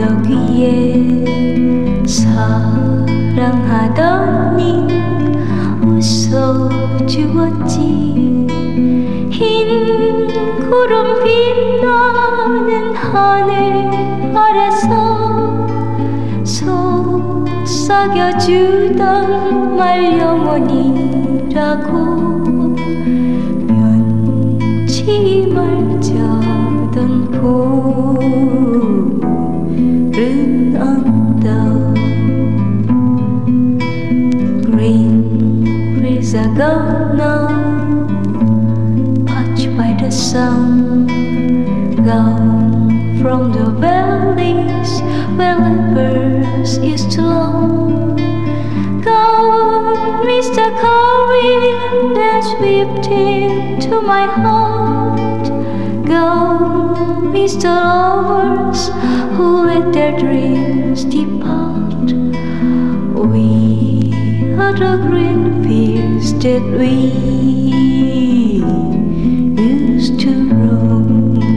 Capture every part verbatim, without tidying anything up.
언덕 위에 사랑하더니 웃어주었지. 흰 구름 빛나는 하늘 아래서 속삭여주던 말 영원이라고 면치 말자던 푸른 언덕. Green fields are gone now, touched by the sun, gone from the valleys where lepers used to roam. Gone, Mister Corin, that swept into my heart. Gone, Mister Lovers, who let their dreams depart. We are the green fields that we used to roam.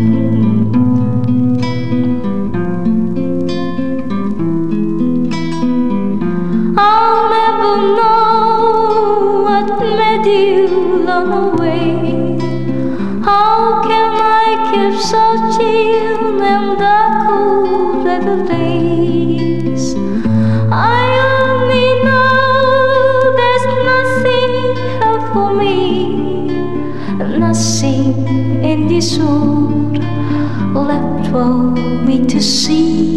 I'll never know what made you run away. How can I keep searching in the cool little days? I only know there's nothing left for me, nothing in this world left for me to see.